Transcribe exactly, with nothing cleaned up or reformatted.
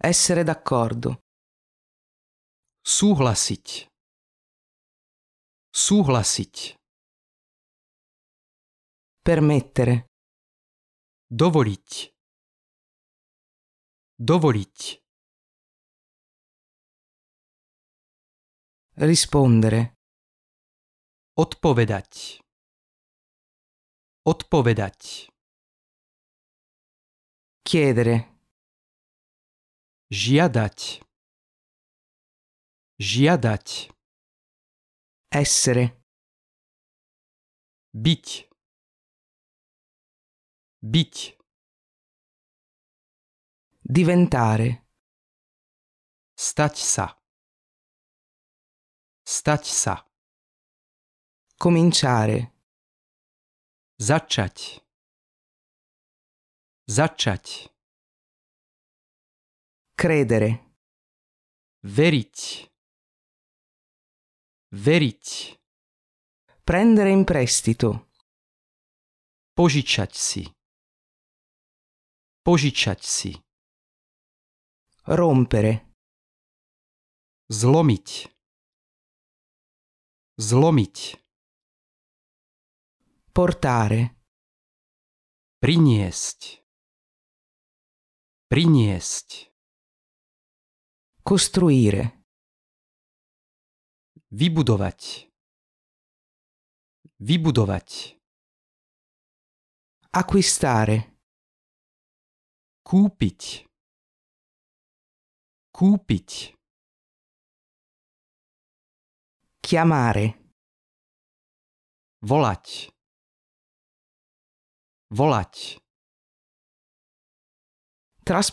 Essere d'accordo. Súhlasiť. Súhlasiť. Permettere. Dovoliť. Dovoliť. Rispondere. Odpovedať. Odpovedať. Chiedere. Žiadať. Žiadať. Essere. Byť. Byť. Diventare. Stať sa. Stať sa. Cominciare. Začať. Začať. Credere. Veriť. Veriť. Prendere in prestito. Požičať si. Požičať si. Rompere. Zlomiť. Zlomiť. Portare. Priniesť. Priniesť. Costruire. Vybudovať. Vybudovať. Acquistare. Kúpiť. Kúpiť. Chiamare. Volať. Volať. Trasportare.